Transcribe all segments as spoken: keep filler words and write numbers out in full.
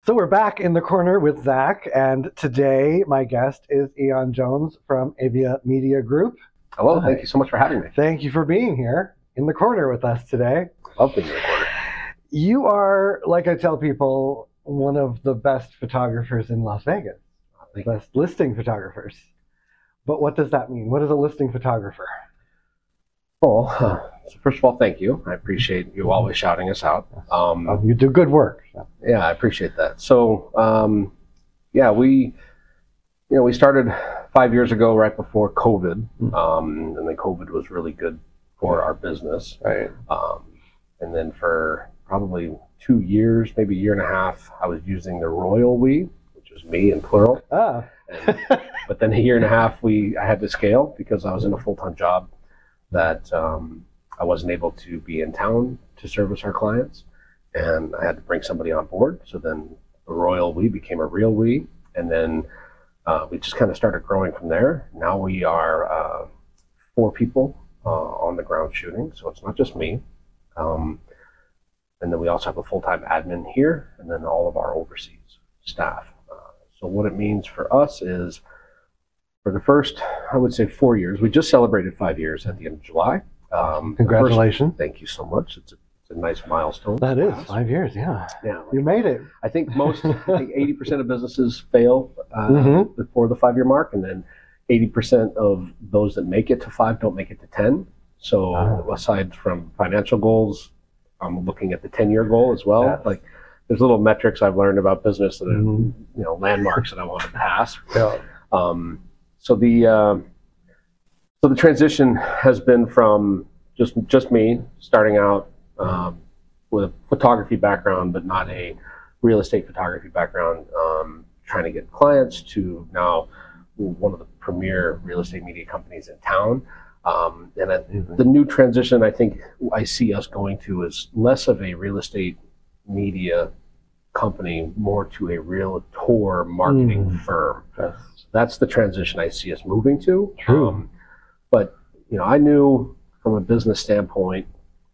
So we're back in the corner with Zach, and today my guest is Eon Jones from Avia Media Group. Hello, Hi. Thank you so much for having me. Thank you for being here in the corner with us today. Love being in the corner. You are, like I tell people, one of the best photographers in Las Vegas, the best listing photographers. But what does that mean? What is a listing photographer? Well, uh, so first of all, thank you. I appreciate you always shouting us out. Um, Oh, you do good work. yeah, I appreciate that. So, um, yeah, we, you know, we started five years ago, right before COVID, um, and then COVID was really good for our business. Right. Um, and then for probably two years, maybe a year and a half, I was using the royal we, which was me in plural. Ah. And, but then a year and a half, we I had to scale because I was in a full-time job that um, I wasn't able to be in town to service our clients, and I had to bring somebody on board. So then the royal we became a real we, and then uh, we just kind of started growing from there. Now we are uh, four people uh, on the ground shooting, so it's not just me. Um, and then we also have a full-time admin here, and then all of our overseas staff. Uh, so what it means for us is, for the first, I would say, four years, we just celebrated five years at the end of July. Um, Congratulations. First, thank you so much. It's a, it's a nice milestone. That is five years, yeah. Yeah. Like, You made it. I think most, I think eighty percent of businesses fail uh, Mhm. before the five-year mark, and then eighty percent of those that make it to five don't make it to ten. So Oh. aside from financial goals, I'm looking at the ten-year goal as well. Yes. Like, there's little metrics I've learned about business that are, Mhm. you know, landmarks that I want to pass. Yeah. Um, so the uh, so the transition has been from just just me starting out um, with a photography background, but not a real estate photography background, um, trying to get clients, to now one of the premier real estate media companies in town. Um, and at the new transition I think I see us going to is less of a real estate media company, more to a realtor marketing Mm. firm. Yes. That's the transition I see us moving to. True. Um, but you know, I knew from a business standpoint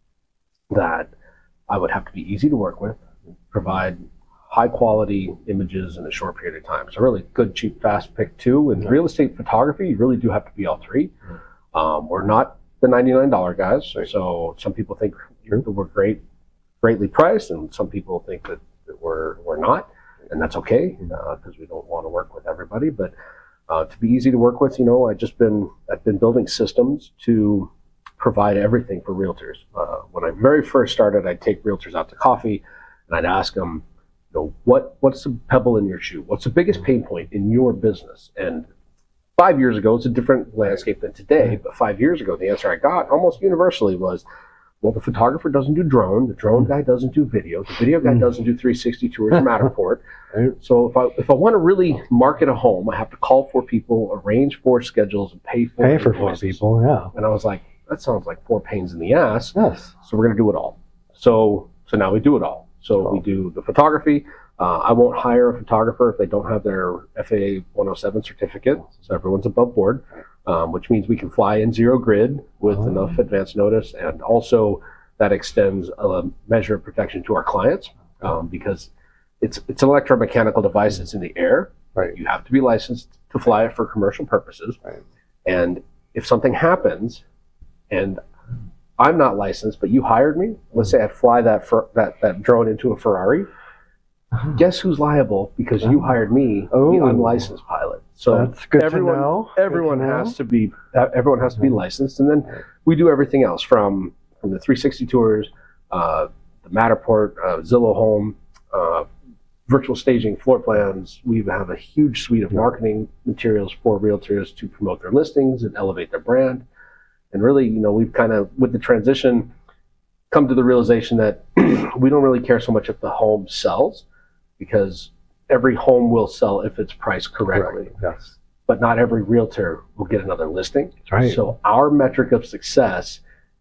that I would have to be easy to work with, provide high quality images in a short period of time. So really good, cheap, fast pick two. In real estate photography, you really do have to be all three. Um, we're not the ninety-nine dollar guys. Right. So some people think that we're great, greatly priced, and some people think that, that we're, we're not. And that's okay, because uh, we don't want to work with everybody. But uh, to be easy to work with, you know, I just been I've been building systems to provide everything for realtors. Uh, when I very first started, I'd take realtors out to coffee, and I'd ask them, you know, what what's the pebble in your shoe? What's the biggest pain point in your business? And five years ago, it's a different landscape than today. But five years ago, the answer I got almost universally was, well, the photographer doesn't do drone, the drone guy doesn't do video, the video guy doesn't do three sixty tours of Matterport. So if I if I want to really market a home, I have to call for people, arrange for schedules, and pay for Pay for four invoices. people, yeah. And I was like, that sounds like four pains in the ass. Yes. So we're going to do it all. So so now we do it all. So Cool. we do the photography. Uh, I won't hire a photographer if they don't have their F A A one oh seven certificate. So everyone's above board, um, which means we can fly in zero grid with Oh. enough advance notice, and also that extends a measure of protection to our clients, um, because it's it's an electromechanical device that's in the air. Right. You have to be licensed to fly it for commercial purposes. Right. And if something happens, and I'm not licensed, but you hired me, let's say I fly that fer- that that drone into a Ferrari. Guess who's liable? Because you hired me, Oh. the unlicensed pilot. So That's good everyone, to know. Good everyone to know. has to be uh, everyone has to be licensed, and then we do everything else from from the three sixty tours, uh, the Matterport, uh, Zillow Home, uh, virtual staging, floor plans. We have a huge suite of marketing materials for realtors to promote their listings and elevate their brand. And really, you know, we've kind of, with the transition, come to the realization that we don't really care so much if the home sells, because every home will sell if it's priced correctly. Correct. Yes. But not every realtor will get another listing. That's right. So our metric of success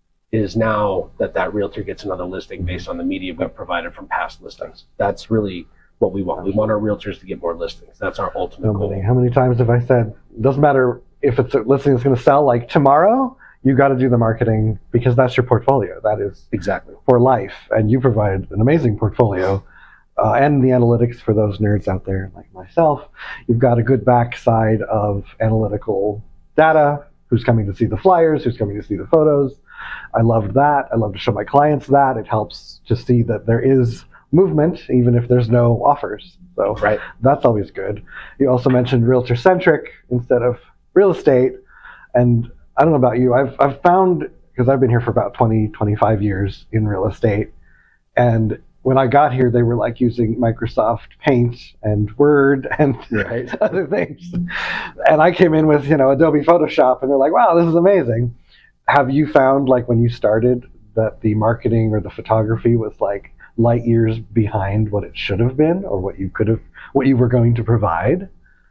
is now that that realtor gets another listing based on the media we've provided from past listings. That's really what we want. We want our realtors to get more listings. That's our ultimate How goal. many, how many times have I said, doesn't matter if it's a listing that's going to sell like tomorrow, you got to do the marketing, because that's your portfolio. That is Exactly. for life. And you provide an amazing portfolio uh, and the analytics for those nerds out there like myself. You've got a good backside of analytical data, who's coming to see the flyers, who's coming to see the photos. I loved that. I love to show my clients that. It helps to see that there is movement, even if there's no offers. So Right. that's always good. You also mentioned realtor-centric instead of real estate. And I don't know about you, I've, I've found, because I've been here for about twenty, twenty-five years in real estate, and when I got here, they were like using Microsoft Paint and Word and Right. other things. And I came in with, you know, Adobe Photoshop, and they're like, wow, this is amazing. Have you found, like, when you started, that the marketing or the photography was like light years behind what it should have been, or what you could have, what you were going to provide?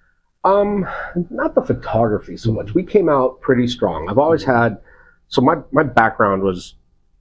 Um, not the photography so much. We came out pretty strong. I've always had, so my, my background was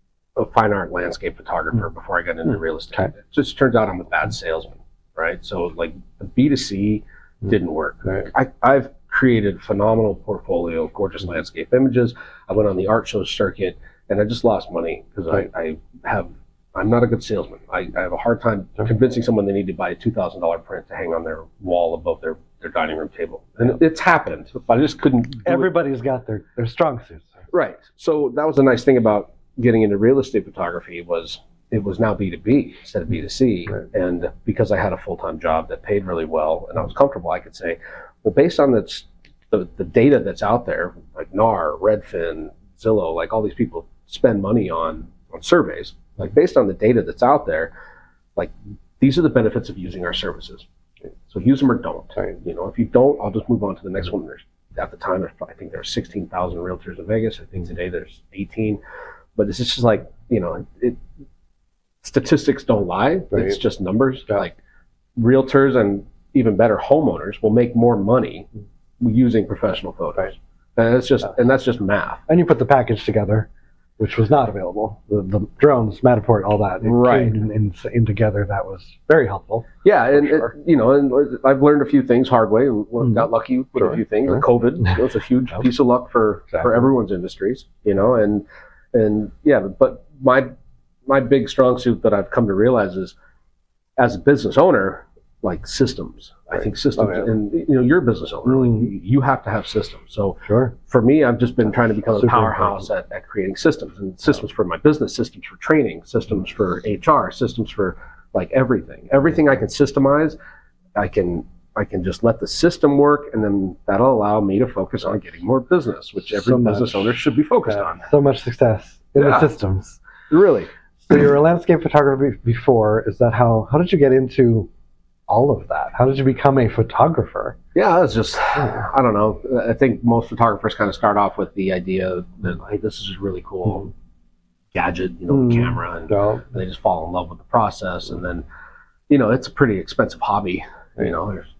a fine art landscape photographer before I got into real estate. Okay. It just turns out I'm a bad salesman, right? So like the B two C didn't work. Right. I, I've created a phenomenal portfolio of gorgeous landscape images. I went on the art show circuit, and I just lost money because Right. I, I have, I'm not a good salesman. I, I have a hard time convincing someone they need to buy a two thousand dollars print to hang on their wall above their, their dining room table. And it's happened, but I just couldn't do it. Everybody's got their, their strong suits. Right. So that was the nice thing about getting into real estate photography, was it was now B two B instead of B two C. Right. And because I had a full-time job that paid really well and I was comfortable, I could say, well, based on this, the, the data that's out there, like N A R, Redfin, Zillow, like all these people spend money on, on surveys. Like based on the data that's out there, like these are the benefits of using our services. So use them or don't. Right. You know, if you don't, I'll just move on to the next one. There's, at the time, there's, I think there were sixteen thousand realtors in Vegas. I think today there's eighteen. But it's just like, you know, it, statistics don't lie. Right. It's just numbers. Yeah. Like realtors and even better homeowners will make more money using professional photos. Right. And it's just, and that's just math. And you put the package together, which was not available. The, the drones, Matterport, all that. It Right. came in, in, in together. That was very helpful. Yeah, and sure. it, you know, and I've learned a few things hard way. and Mhm. Got lucky with Sure, a few things. sure. COVID was a huge Yep. piece of luck for, Exactly. for everyone's industries. You know, and and yeah, but my my big strong suit that I've come to realize is, as a business owner, like systems. I Right. think systems, Oh, yeah. and you know, you're a business owner. Like, Mhm. you- you have to have systems. So Sure. for me, I've just been trying to become a Super powerhouse at, at creating systems, and systems for my business, systems for training, systems for H R, systems for like everything. Everything I can systemize, I can I can just let the system work, and then that'll allow me to focus on getting more business, which every So business much. owner should be focused Yeah, on. so much success in Yeah. the systems. Really. So you were a landscape photographer before. Is that how, how did you get into all of that? How did you become a photographer? Yeah, it's just, I don't know. I think most photographers kind of start off with the idea that, like, this is a really cool gadget, you know, Mhm. camera, and No. they just fall in love with the process. And then, you know, it's a pretty expensive hobby. You know, there's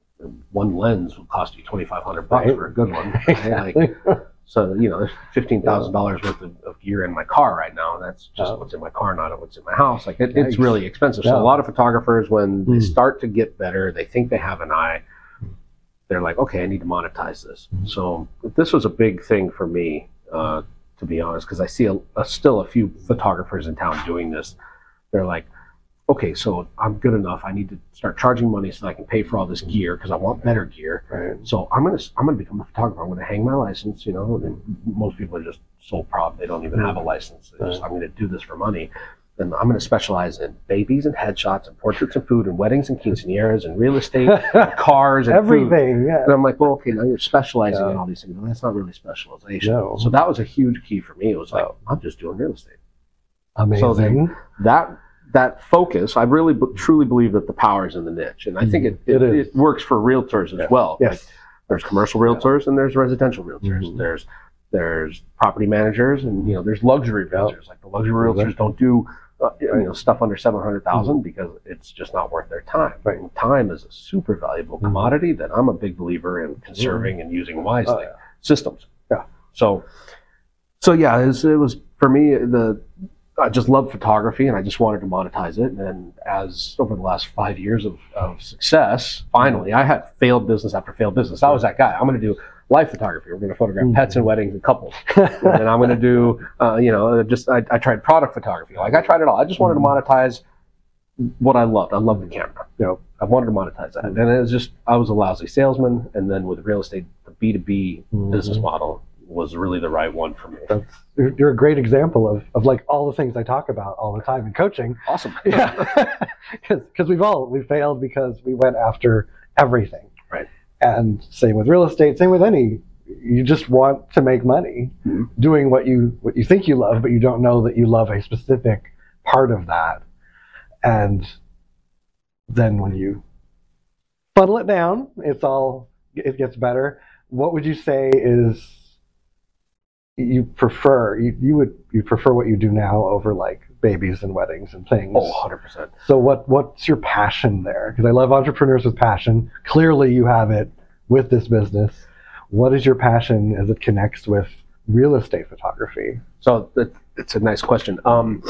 one lens will cost you twenty-five hundred bucks Right. for a good one. Right? Like, so, you know, there's fifteen thousand dollars worth of, of gear in my car right now. And that's just Oh. what's in my car, not what's in my house. Like, it, it's Yikes. really expensive. Yeah. So a lot of photographers, when they Mm. start to get better, they think they have an eye. They're like, okay, I need to monetize this. So this was a big thing for me, uh, to be honest, because I see a, a, still a few photographers in town doing this. They're like, okay, so I'm good enough. I need to start charging money so I can pay for all this gear because I want better gear. Right. So I'm gonna I'm gonna become a photographer. I'm gonna hang my license. You know, and most people are just sole prop. They don't even have a license. They just, I'm gonna do this for money. And I'm gonna specialize in babies and headshots and portraits and food and weddings and quinceañeras and real estate, and cars and food. Everything. Yeah. And I'm like, well, okay, now you're specializing Yeah. in all these things. Well, that's not really specialization. No. So that was a huge key for me. It was like, Wow. I'm just doing real estate. Amazing. So then that that focus, I really b- truly believe that the power is in the niche, and I think it It it, is. it works for realtors as Yeah. well. Yes. Like, there's commercial realtors and there's residential realtors. Mhm. There's there's property managers and you know there's luxury Yeah. realtors. Like the luxury realtors don't do uh, you know stuff under seven hundred thousand because it's just not worth their time. Right. And time is a super valuable Mhm. commodity that I'm a big believer in conserving and using wisely. Oh, yeah. Systems. Yeah. So so yeah, it was, it was for me the. I just love photography and I just wanted to monetize it. And as over the last five years of, of success, finally, I had failed business after failed business. I was that guy. I'm going to do life photography. We're going to photograph Mhm. pets and weddings and couples. And I'm going to do, uh, you know, just, I, I tried product photography. Like I tried it all. I just wanted to monetize what I loved. I loved the camera. You know, I wanted to monetize that. And it was just, I was a lousy salesman. And then with real estate, the B two B Mhm. business model was really the right one for me. that's, you're, you're a great example of, of like all the things I talk about all the time in coaching. Awesome. Yeah, because we've all we failed because we went after everything. Right. And same with real estate. Same with any. You just want to make money Mm-hmm. doing what you what you think you love, but you don't know that you love a specific part of that. And then when you funnel it down, it's all it gets better. What would you say is you prefer? You, you would you prefer what you do now over like babies and weddings and things? Oh, one hundred percent. So what what's your passion there? Because I love entrepreneurs with passion. Clearly you have it with this business. What is your passion as it connects with real estate photography? So that, it's a nice question. Um,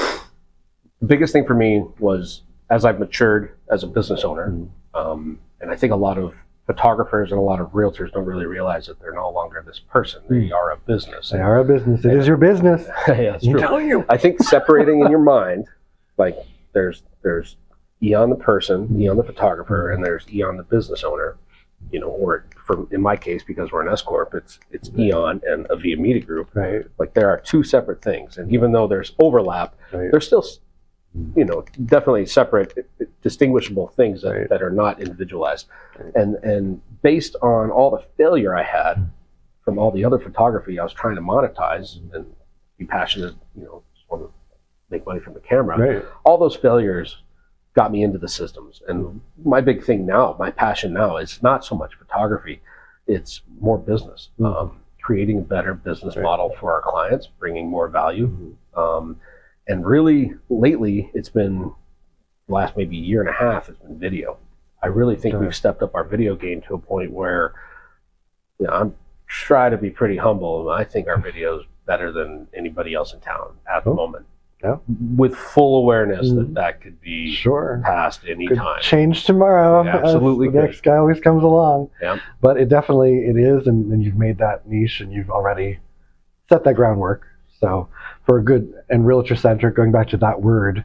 the biggest thing for me was as I've matured as a business owner, Mm-hmm. um, and I think a lot of photographers and a lot of realtors don't really realize that they're no longer this person. They Mm. are a business. They are a business. It is your business. Yeah, it's I'm true. telling you. I think separating in your mind, like there's there's Eon the person, Eon the photographer, and there's Eon the business owner. You know, or from in my case, because we're an S corp, it's it's Eon and Avia Media Group. Right. Like there are two separate things, and even though there's overlap, Right. there's still, you know, definitely separate, distinguishable things that, Right. that are not individualized. And and based on all the failure I had from all the other photography I was trying to monetize and be passionate, you know, just want to make money from the camera. Right. All those failures got me into the systems. And my big thing now, my passion now is not so much photography, it's more business. Mhm. Um, creating a better business Right. model for our clients, bringing more value. Mhm. Um, and really lately it's been the last maybe year and a half, it's been video. I really think Okay. we've stepped up our video game to a point where, you know, I'm try to be pretty humble. I think our video is better than anybody else in town at the Oh. moment. Yeah. With full awareness Mhm. that that could be Sure. passed any Could time. change tomorrow. Yeah, absolutely as the could. next guy always comes along. Yeah. But it definitely it is, and, and you've made that niche, and you've already set that groundwork. So for a good and realtor centric, going back to that word,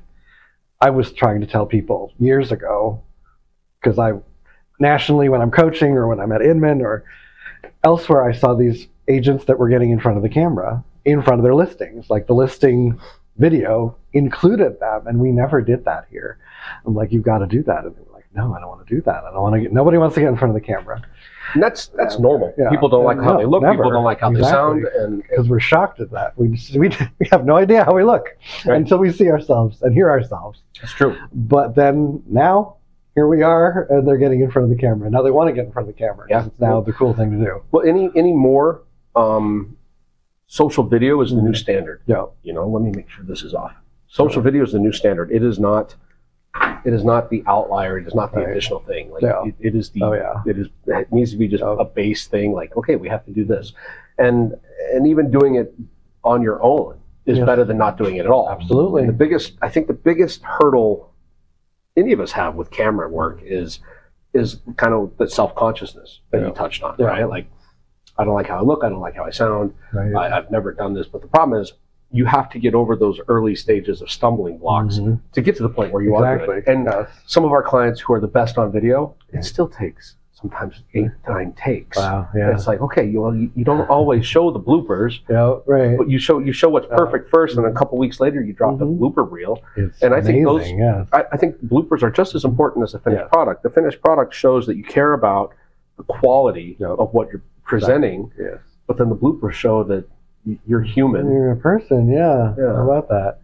I was trying to tell people years ago, because I nationally when I'm coaching or when I'm at Inman or elsewhere, I saw these agents that were getting in front of the camera in front of their listings, like the listing video included them, and we never did that here. I'm like, you've got to do that, and they were like, no, I don't want to do that. I don't want to get. Nobody wants to get in front of the camera And that's that's Yeah. normal. Yeah. People don't like how No, they look. never. People don't like how Exactly. they sound. And because we're shocked at that. We just, we we have no idea how we look Right. until we see ourselves and hear ourselves. it's true. But then now here we are, and they're getting in front of the camera. Now they want to get in front of the camera. 'Cause Yeah. it's now the cool thing to do. Well, any any more um, social video is the new standard. Yeah. You know, let me make sure this is off. Social video is the new standard. It is not. It is not the outlier. It is not the Right. additional thing. Like Yeah. it, it is the. Oh yeah. It is. It needs to be just Yeah. a base thing. Like, okay, we have to do this, and and even doing it on your own is Yes. better than not doing it at all. Absolutely. And the biggest, I think, the biggest hurdle any of us have with camera work is is kind of the self consciousness that Yeah. you touched on, Yeah. right? Like, I don't like how I look. I don't like how I sound. Right. I, I've never done this, but the problem is you have to get over those early stages of stumbling blocks Mhm. to get to the point where you are Exactly. good. And Yes. some of our clients who are the best on video, Yeah. it still takes sometimes eight, nine takes. Wow. And Yeah. it's like, okay, you, well, you, you don't always show the bloopers, Yeah. Right. but you show you show what's Yeah. perfect first, and then a couple weeks later you drop Mhm. the blooper reel. It's and I think those- amazing, yes. I, I think bloopers are just as important as the finished Yeah. product. The finished product shows that you care about the quality Yep. of what you're presenting, Yes. but then the bloopers show that y- you're human. You're a person. Yeah. Yeah. How about that?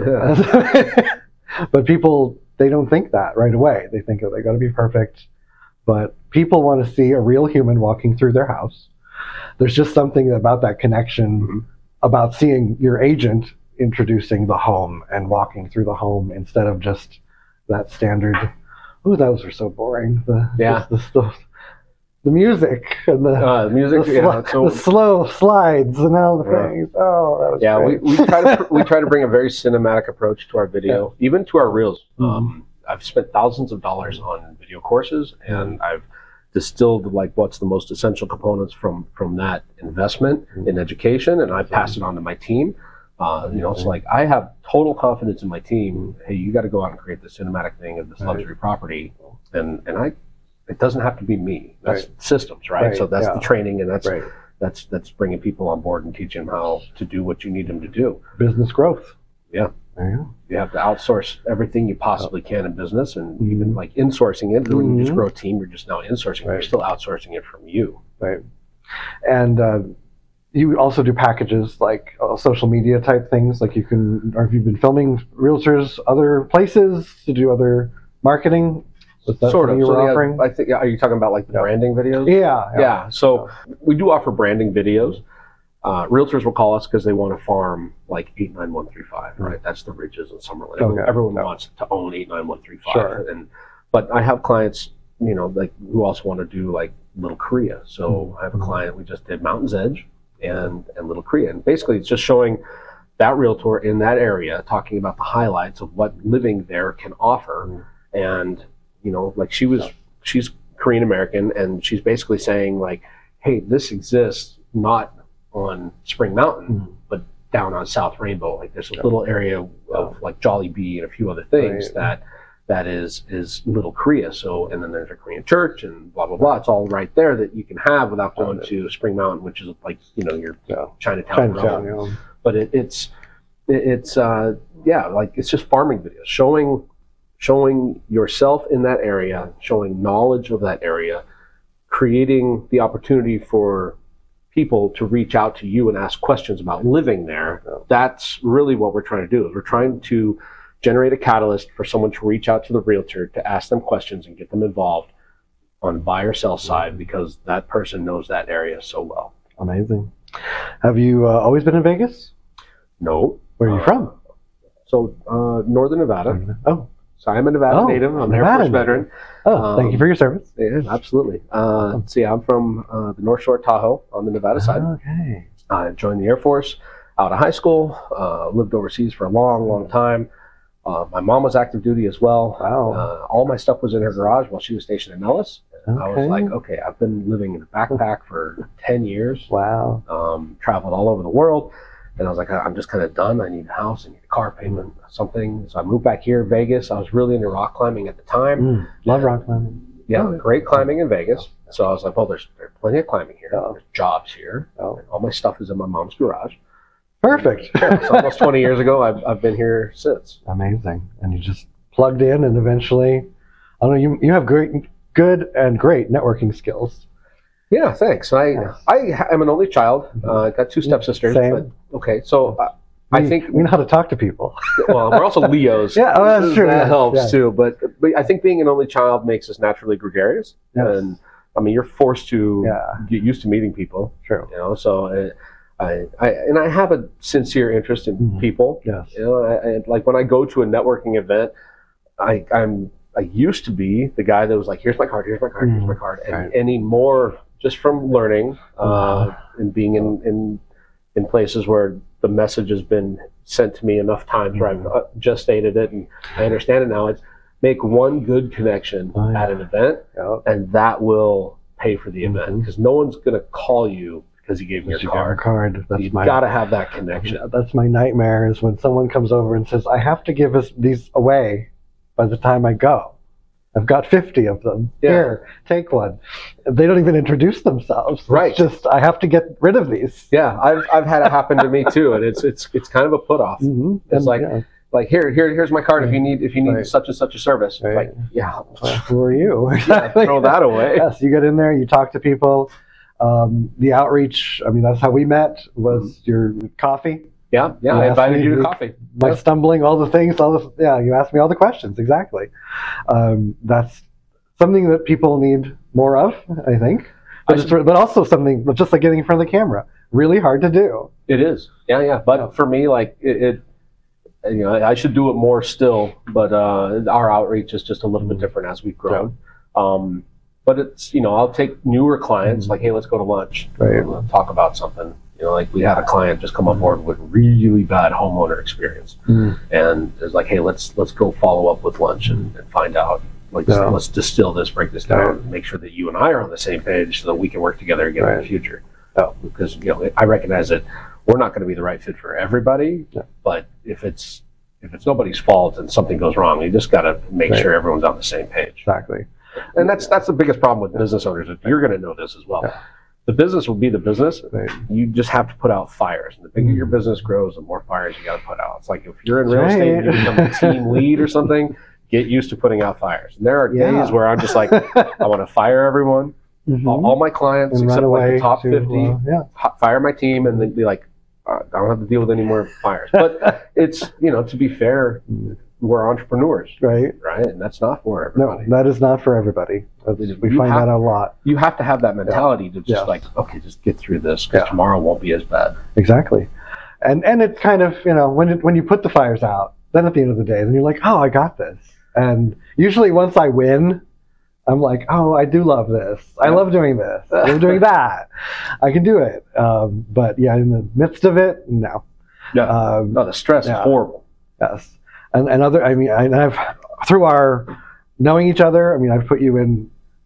Yeah. But people, they don't think that right away. They think, oh, they got to be perfect. But people want to see a real human walking through their house. There's just something about that connection, Mhm. about seeing your agent introducing the home and walking through the home instead of just that standard. Oh, those are so boring. The, Yeah. just the stuff. The music and the, Uh, the music, the, yeah. sli- So, the slow slides and all the Yeah. things. Oh, that was yeah, we, great. we try to we try to bring a very cinematic approach to our video, even to our reels. Mhm. Um, I've spent thousands of dollars on video courses, and I've distilled like what's the most essential components from from that investment Mhm. in education, and I pass it on to my team. Uh, you know, so like I have total confidence in my team. Hey, you got to go out and create the cinematic thing of this Right. luxury property, and and I, it doesn't have to be me. That's Right. systems, right? Right, So that's yeah. the training, and that's Right. that's that's bringing people on board and teaching them how to do what you need them to do. Business growth. Yeah. There you go. You have to outsource everything you possibly can in business, and Mhm. even like insourcing it. When you just Mhm. grow a team, you're just now insourcing. You're Right. still outsourcing it from you. Right. And uh, you also do packages like uh, social media type things. Like you can, or have you been filming realtors other places to do other marketing? Was that Sort of. something you So were yeah, offering? I think. Yeah, are you talking about like the Yeah. branding videos? Yeah. Yeah. So we do offer branding videos. Uh, realtors will call us because they want to farm like eight nine one three five, right? That's the Ridges in Summerlin. Okay. Everyone Yeah. wants to own eight nine one three five. Sure. And but I have clients, you know, like who also want to do like Little Korea. So Mm-hmm. I have a client we just did Mountain's Edge and and Little Korea, and basically it's just showing that realtor in that area talking about the highlights of what living there can offer. Mhm. And you know, like she was, she's Korean American, and she's basically saying like, hey, this exists not on Spring Mountain, Mhm. but down on South Rainbow. Like there's a Yeah. little area of like Jolly Bee and a few other things Right. that that is is Little Korea. So, and then there's a Korean church and blah blah blah. It's all right there that you can have without going Got it. to Spring Mountain, which is like, you know, your Yeah. Chinatown. Chinatown, realm. you know. But it, it's it, it's uh, yeah, like it's just farming videos showing showing yourself in that area, showing knowledge of that area, creating the opportunity for people to reach out to you and ask questions about living there. Yeah. That's really what we're trying to do. Is we're trying to generate a catalyst for someone to reach out to the realtor to ask them questions and get them involved on the buy or sell side, because that person knows that area so well. Amazing. Have you uh, always been in Vegas? No. Where are you Uh, from? So, uh, Northern Nevada. Oh, So I'm a Nevada Oh, native. I'm an Air Nevada Force veteran. oh, thank you Um, for your service. Yeah, absolutely. Uh, so yeah, I'm from uh, the North Shore Tahoe on the Nevada side. Okay. I joined the Air Force out of high school. Uh, lived overseas for a long, long time. Uh, my mom was active duty as well. Wow. Uh, all my stuff was in her garage while she was stationed in Nellis. And I Okay. was like, okay, I've been living in a backpack for ten years. Wow. Um, traveled all over the world. And I was like, I'm just kind of done. I need a house. I need a car payment, something. So I moved back here, Vegas. I was really into rock climbing at the time. Mm, love rock climbing. Yeah, Oh, great climbing in Vegas. So I was like, well, there's, there's plenty of climbing here. Oh. There's jobs here. Oh, All my stuff is in my mom's garage. perfect. Yeah, so almost twenty years ago, I've, I've been here since. Amazing. And you just plugged in, and eventually, I don't know. You you have great, good, and great networking skills. Yeah, thanks. I Yes. I am an only child. Uh, I got two stepsisters. Same. But, okay, so uh, I We- think we know how to talk to people. well, we're also Leos. Yeah, oh, that's true, That yes, helps yes. too. But but I think being an only child makes us naturally gregarious, Yes. and I mean, you're forced to Yeah. get used to meeting people. True. You know, so uh, I, I and I have a sincere interest in Mhm. people. Yes. You know, I, I, like when I go to a networking event, I, I'm I used to be the guy that was like, "Here's my card, here's my card, here's my card," and Right. anymore, just from learning uh, and being in, in in places where the message has been sent to me enough times where I've uh, just stated it and I understand it now. It's make one good connection Oh, yeah. at an event, Yeah. and that will pay for the event, Mhm. because no one's going to call you because you gave me Yes, your you got a card. card. That's You've my. got to have that connection. That's my nightmare. Is when someone comes over and says, "I have to give us these away by the time I go. I've got fifty of them. Yeah. Here, take one." They don't even introduce themselves. It's Right. just, I have to get rid of these. Yeah, I've I've had it happen to me too, and it's it's it's kind of a put off. Mm-hmm. It's like- Like here here here's my card if you need if you need Right. such and such a service. Right. Like yeah, Who are you? yeah, Exactly. throw that away. Yes, you get in there, you talk to people. Um, the outreach, I mean, that's how we met, was your coffee. Yeah, yeah. You I asked invited me you to the- coffee. My Yeah. stumbling, all the things, all the, yeah, you asked me all the questions, exactly. Um, that's something that people need more of, I think. But, I it's, but also something, just like getting in front of the camera, really hard to do. It is. Yeah, yeah. But Yeah. for me, like it, it, you know, I should do it more still. But uh, our outreach is just a little bit different as we've grown. Um, but it's, you know, I'll take newer clients, like, hey, let's go to lunch. Right. We'll talk about something. You know, like we had a client just come on board with really bad homeowner experience, Mm. and it's like, hey, let's let's go follow up with lunch and, and find out. Like, Yeah. let's distill this, break this down, Right. make sure that you and I are on the same page, so that we can work together again in Right. the future. Yeah. Because you know, I recognize that we're not going to be the right fit for everybody. Yeah. But if it's if it's nobody's fault and something goes wrong, you just got to make Right. sure everyone's on the same page. Exactly. And that's that's the biggest problem with business owners. You're going to know this as well. Yeah. The business will be the business. Right. You just have to put out fires. And the bigger Mm. your business grows, the more fires you got to put out. It's like if you're in real estate and you Right. become a team lead or something, get used to putting out fires. And there are Yeah. days where I'm just like, I want to fire everyone, Mhm. all, all my clients, And except run like away the top to, fifty, uh, yeah. h- fire my team, and then be like, uh, I don't have to deal with any more fires. But it's, you know, to be fair, we're entrepreneurs, Right. right? And that's not for No, everybody. that is not for everybody. That's, we You find have- that a lot. You have to have that mentality to just Yeah. like, okay, just get through this because Yeah. tomorrow won't be as bad. Exactly. And and it's kind of, you know, when it, when you put the fires out, then at the end of the day, then you're like, oh, I got this. And usually once I win, I'm like, oh, I do love this. I Yeah. love doing this. I love doing that. I can do it. Um, but yeah, in the midst of it, no. Yeah. Um, No, the stress yeah. is horrible. Yes. And and other, I mean, I, and I've, through our knowing each other, I mean, I've put you in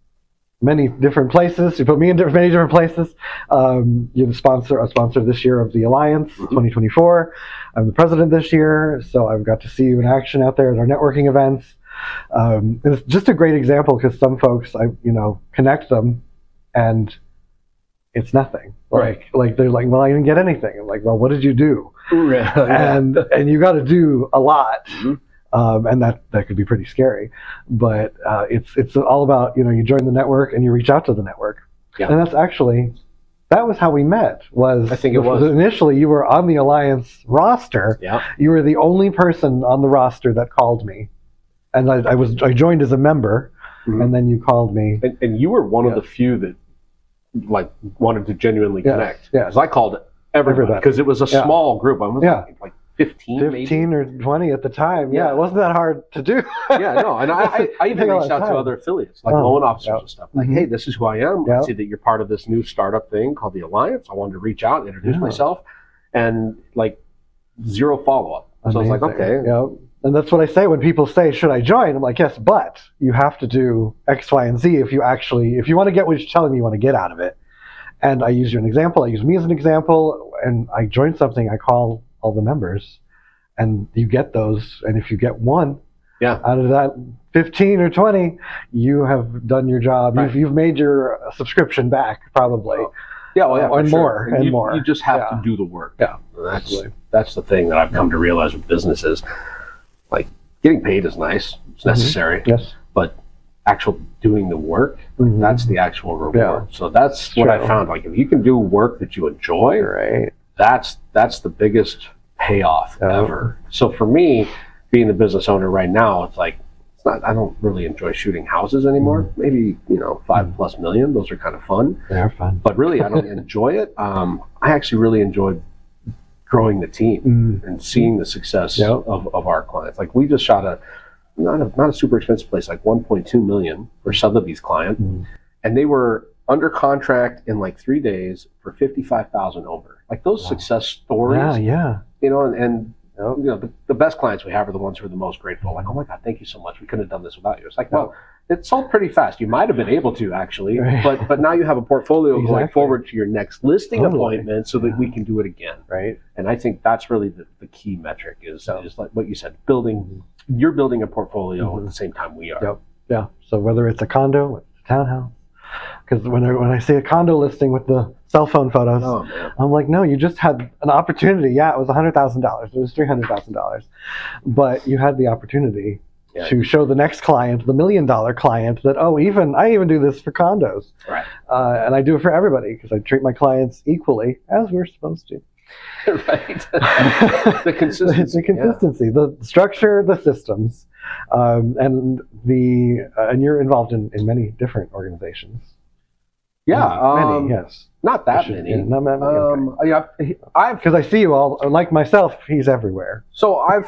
many different places. You put me in different, many different places. Um, you're the sponsor, a sponsor this year of the Alliance twenty twenty-four. I'm the president this year, so I've got to see you in action out there at our networking events. Um, and it's just a great example because some folks, I you know, connect them, and it's nothing. Like, Right. like they're like, well, I didn't get anything. I'm like, well, what did you do? Yeah. and and you got to do a lot, Mhm. um, and that that could be pretty scary. But uh, it's it's all about, you know, you join the network and you reach out to the network, Yeah. and that's actually that was how we met. Was I think it was. initially you were on the Alliance roster. Yeah. You were the only person on the roster that called me, and I, I was I joined as a member, Mhm. and then you called me. And, and you were one Yeah. of the few that like wanted to genuinely Yes, connect. yes. Because I called everybody Everybody. because it was a Yeah. small group. I was Yeah. like, like fifteen, Fifteen maybe. or twenty at the time. Yeah, Yeah. it wasn't that hard to do. Yeah, no, and I, I, I even Take a lot reached of out to time. other affiliates, like Oh, loan officers yeah. and stuff. Like, Mhm. hey, this is who I am. Yeah. I see that you're part of this new startup thing called the Alliance. I wanted to reach out and introduce Yeah. myself, and like zero follow up. So I was like, Amazing. okay, Yeah. And that's what I say when people say, should I join? I'm like, yes, but you have to do X, Y, and Z if you actually, if you want to get what you're telling me you want to get out of it. And I use you an example. I use me as an example. And I join something, I call all the members, and you get those. And if you get one yeah, out of that fifteen or twenty, you have done your job. Right. You've, you've made your subscription back, probably. Oh, yeah, well, yeah, for and sure. more, and you, more. You just have Yeah. to do the work. Yeah, And that's absolutely. that's the thing that I've come to realize with businesses. Like getting paid is nice, it's necessary, Yes. but actual doing the work, Mhm. that's the actual reward. Yeah. So that's what I True. found. Like if you can do work that you enjoy, Right. that's that's the biggest payoff Yeah. ever. So for me, being the business owner right now, it's like it's not. I don't really enjoy shooting houses anymore. Maybe you know five Mm. plus million. Those are kind of fun, They're fun. but really I don't enjoy it. Um, I actually really enjoy growing the team Mm. and seeing the success Yep. of, of our clients. Like we just shot a not a not a super expensive place, like one point two million for Sotheby's client, Mm. and they were under contract in like three days for fifty-five thousand over. Like those Wow. success stories, Yeah, yeah. you know, and, and Yep. you know, the, the best clients we have are the ones who are the most grateful. Like, oh my God, thank you so much. We couldn't have done this without you. It's like, well, it sold pretty fast. You might have been able to actually, Right. but but now you have a portfolio going Exactly. forward to your next listing Totally. appointment so that Yeah. we can do it again. Right. And I think that's really the, the key metric is, Yeah. is like what you said, building, you're building a portfolio Mhm. at the same time we are. Yep. Yeah. So whether it's a condo, it's a townhouse, because when I, when I see a condo listing with the cell phone photos, Oh man. I'm like, no, you just had an opportunity. Yeah, it was one hundred thousand dollars. It was three hundred thousand dollars, but you had the opportunity Yeah. to show the next client, the million dollar client, that oh, even I even do this for condos, Right. uh, and I do it for everybody because I treat my clients equally as we're supposed to. Right. The consistency. the consistency, the structure, the systems, um, and the uh, and you're involved in, in many different organizations. Yeah. many, um, many, yes. Not that Should- many. yeah, not that many, okay. Um, yeah, I've Because I see you all, like myself, he's everywhere. So I've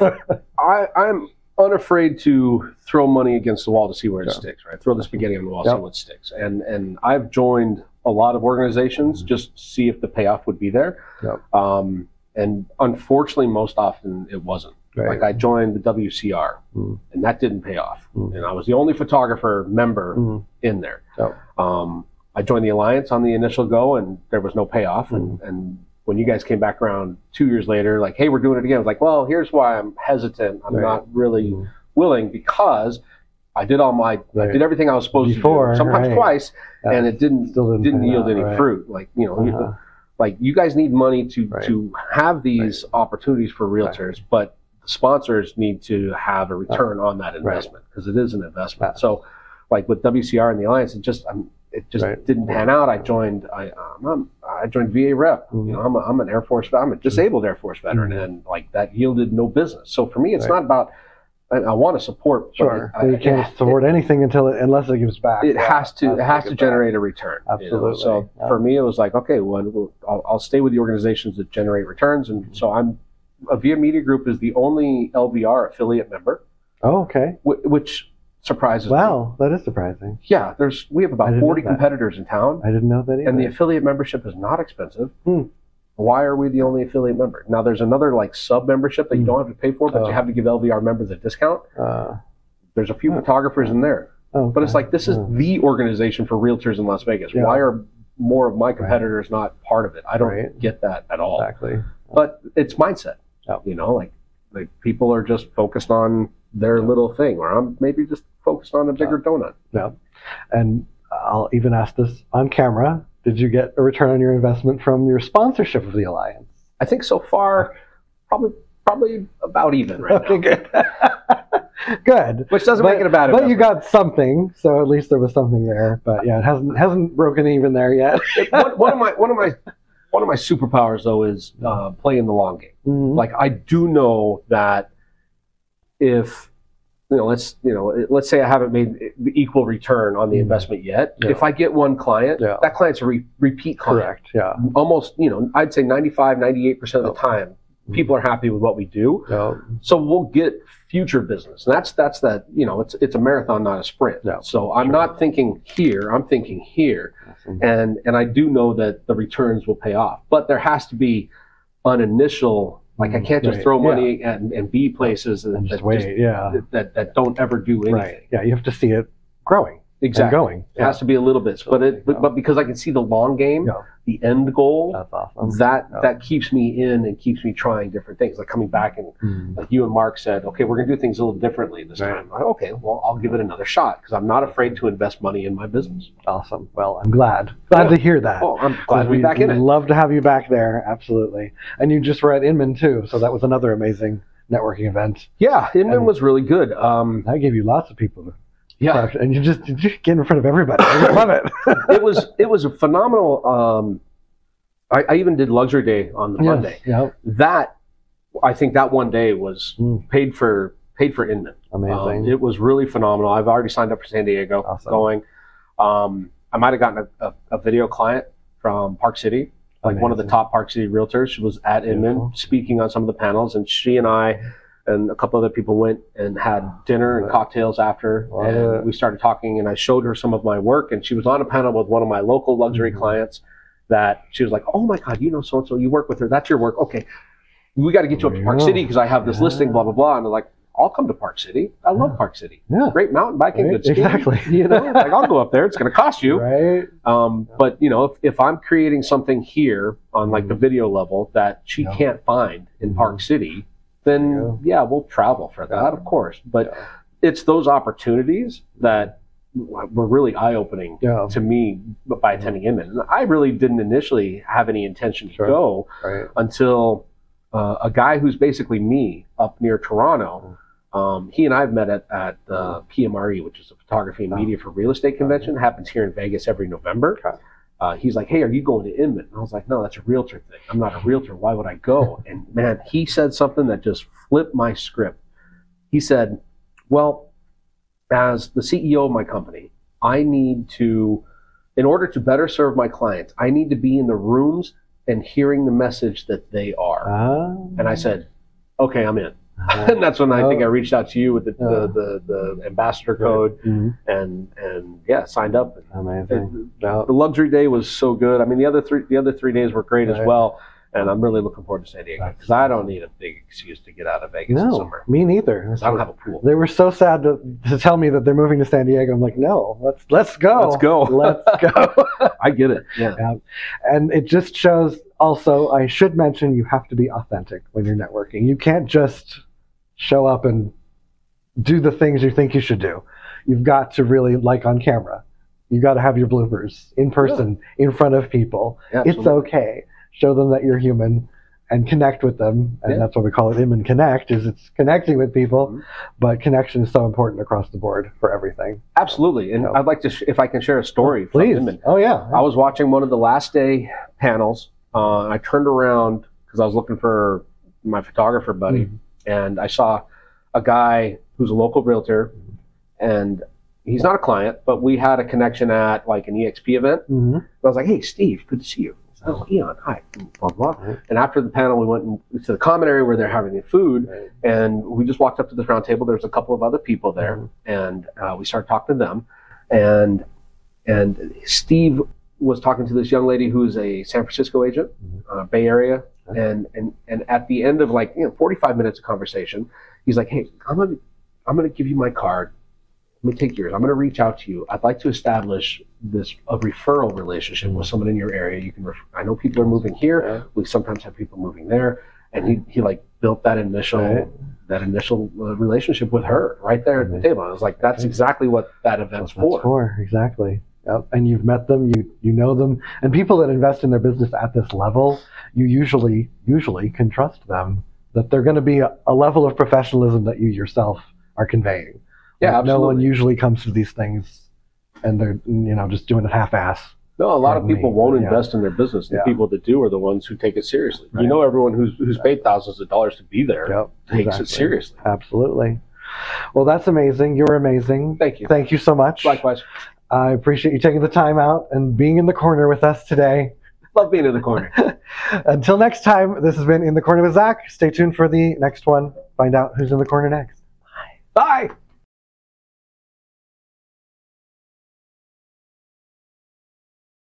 I I'm unafraid to throw money against the wall to see where it Sure. sticks. Right, throw the spaghetti on the wall, Yep. see what sticks. And and I've joined a lot of organizations just to see if the payoff would be there. Yep. Um, and unfortunately, most often it wasn't. Right. Like I joined the W C R, Mm. and that didn't pay off. Mm. And I was the only photographer member Mm. in there. Yep. Um, I joined the Alliance on the initial go, and there was no payoff. And, and when you guys came back around two years later, like, hey, we're doing it again. I was like, well, here's why I'm hesitant. I'm Right. not really Mhm. willing because I did all my, Right. I did everything I was supposed Before, to do, sometimes right. twice, Yeah. and it didn't Still didn't didn't pan yield out, any right. fruit. Like, you know, Uh-huh. like you guys need money to Right. to have these opportunities for realtors, but the sponsors need to have a return on that investment because it is an investment. Yeah. So, like with W C R and the Alliance, it just um, it just Right. didn't pan out. I joined I um, I'm, I joined V A rep. Mhm. You know, I'm a, I'm an Air Force I'm a disabled Air Force veteran, Mhm. and like that yielded no business. So for me, it's Right. not about I, I want to support. but Sure. it- But you I- can't it- support anything until it, unless it gives back. it Yeah, has to it has to give generate a return. you know? Absolutely. So Yeah. for me, it was like, okay, well, we'll- I'll, I'll stay with the organizations that generate returns, and so I'm. Avia Media Group is the only L V R affiliate member, back. Oh, okay. wh- which surprises me. Wow, that is surprising. Yeah, there's we have I about didn't forty know that. competitors in town, I didn't know that either. and the affiliate membership is not expensive. Hmm. Why are we the only affiliate member? Now, there's another like sub membership that you Hmm. don't have to pay for, but Oh. you have to give L V R members a discount. uh, There's a few Huh. photographers in there. oh, But it's okay. like, this is Oh. the organization for realtors in Las Vegas. Yeah. Why are more of my competitors not part of it? I don't Right. get that at all. Exactly. But it's mindset. Yeah. You know, like, like people are just focused on their little thing, or I'm maybe just focused on a bigger donut. Yeah. And I'll even ask this on camera. Did you get a return on your investment from your sponsorship of the Alliance? I think so far, probably probably about even right Okay, now. good. Good. Which doesn't But- make it a bad But you investment. got something, so at least there was something there. But yeah, it hasn't hasn't broken even there yet. one, one of my one of my one of my superpowers though is uh, playing the long game. Mhm. Like, I do know that if you know, let's you know, let's say I haven't made the equal return on the Mhm. investment yet. Yeah. If I get one client, Yeah. that client's a re- repeat client. Correct. Yeah. Almost, you know, I'd say ninety-five, ninety-eight percent of the time, people are happy with what we do. Yeah. So we'll get future business. And that's that's that, you know, it's it's a marathon, not a sprint. Yeah, so I'm sure. not thinking here, I'm thinking here. Awesome. And and I do know that the returns will pay off. But there has to be an initial, like I can't just Right. throw money and, and be places that, And that, just wait. just- yeah. that, that don't ever do anything. Right. Yeah. You have to see it growing Exactly. and going. It has to be a little bit. But it but, Yeah. but because I can see the long game, Yeah. the end goal, That's awesome. that Yeah. that keeps me in and keeps me trying different things. Like coming back and Mhm. like you and Mark said, okay, we're gonna do things a little differently this Right. time. Like, okay, well, I'll give it another shot because I'm not afraid to invest money in my business. Awesome. Well, I'm glad. Glad Yeah. to hear that. Oh, I'm glad to be we, back in we'd it. love to have you back there. Absolutely. And you just were at Inman too, so that was another amazing networking event. Yeah, Inman And- was really good. Um, That gave you lots of people to yeah, talk to, and you just, you just get in front of everybody. I just love it. it was it was a phenomenal. Um, I, I even did Luxury Day on the Monday. Yep. That I think that one day was Mm. paid for paid for Inman. Amazing. Um, it was really phenomenal. I've already signed up for San Diego. Awesome. Going. Um, I might have gotten a, a, a video client from Park City, like one of the Amazing. top Park City realtors. She was at Inman Beautiful. speaking on some of the panels, and she and I and a couple other people went and had dinner and Love it. cocktails after. Love and it. we started talking, and I showed her some of my work, and she was on a panel with one of my local luxury Mhm. clients that she was like, oh my God, you know so-and-so, you work with her, that's your work. Okay, we got to get you up to Park Yeah. City because I have this Yeah. listing, blah, blah, blah. And they're like, I'll come to Park City. I love Yeah. Park City. Yeah. Great mountain biking, Right, good skiing. exactly. You know, like I'll go up there. It's going to cost you. Right. Um, but you know, if, if I'm creating something here on like the Mhm. video level that she Yeah. can't find in Mhm. Park City, then yeah, we'll travel for that, Yeah. of course. But Yeah. it's those opportunities that were really eye-opening Yeah. to me by attending Inman. And I really didn't initially have any intention to Sure. go Right. until uh, a guy who's basically me up near Toronto. Um, he and I have met at, at uh, P M R E, which is a photography and Oh. media for real estate convention. It happens here in Vegas every November. Okay. Uh, he's like, hey, are you going to Inman? And I was like, no, that's a realtor thing. I'm not a realtor. Why would I go? And man, he said something that just flipped my script. He said, well, as the C E O of my company, I need to, in order to better serve my clients, I need to be in the rooms and hearing the message that they are. Ah. And I said, okay, I'm in. Ah. And that's when I think I reached out to you with the, Yeah. the, the, the ambassador code Mhm. and, and yeah, signed up. Amazing. The Yeah. luxury day was so good. I mean, the other three, the other three days were great as Right. well. And I'm really looking forward to San Diego because I don't need a big excuse to get out of Vegas in No, summer. me neither. 'Cause I don't have a pool. They were so sad to, to tell me that they're moving to San Diego. I'm like, no, let's let's go. Let's go. Let's go. I get it. Yeah. And it just shows also, I should mention you have to be authentic when you're networking. You can't just show up and do the things you think you should do. You've got to really, like on camera, you got to have your bloopers in person, yeah. in front of people. Yeah, it's okay. Show them that you're human and connect with them. And yeah. that's what we call it, Im and Connect, is it's connecting with people. Mm-hmm. But connection is so important across the board for everything. Absolutely. And you know. I'd like to, sh- if I can share a story. Oh, please. From Inman. Oh, yeah. I was watching one of the last day panels. Uh, I turned around because I was looking for my photographer buddy. Mm-hmm. And I saw a guy who's a local realtor. And he's not a client, but we had a connection at like an E X P event. Mm-hmm. I was like, hey, Steve, good to see you. Oh, Eon, hi, blah, blah. Right. And after the panel, we went to the common area where they're having the food, right. and we just walked up to this round table. There's a couple of other people there, mm-hmm. and uh, we started talking to them. And and Steve was talking to this young lady who is a San Francisco agent, mm-hmm. uh, Bay Area. Okay. And, and and at the end of like you know forty-five minutes of conversation, he's like, hey, I'm gonna I'm gonna give you my card. Let me take yours. I'm going to reach out to you. I'd like to establish this a referral relationship with someone in your area. You can. Ref- I know people are moving here. Yeah. We sometimes have people moving there, and he, he like built that initial right. that initial uh, relationship with her right there at the table. I was like, that's exactly what that event's that's for. for exactly. Yep. And you've met them. You you know them, and people that invest in their business at this level, you usually usually can trust them that they're going to be a, a level of professionalism that you yourself are conveying. Yeah, like no one usually comes to these things and they're, you know, just doing it half-ass. No, a lot of people me. won't yeah. invest in their business. The yeah. people that do are the ones who take it seriously. Right. You know, everyone who's who's paid thousands of dollars to be there yep, takes exactly. it seriously. Absolutely. Well, that's amazing. You're amazing. Thank you. Thank you so much. Likewise. I appreciate you taking the time out and being in the corner with us today. Love being in the corner. Until next time, this has been In the Corner with Zach. Stay tuned for the next one. Find out who's in the corner next. Bye. Bye.